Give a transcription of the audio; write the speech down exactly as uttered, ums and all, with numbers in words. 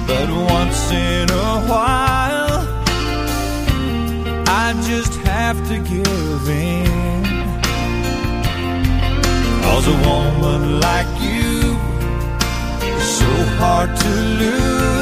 but once in a while I just have to give in. 'Cause a woman like you is so hard to lose.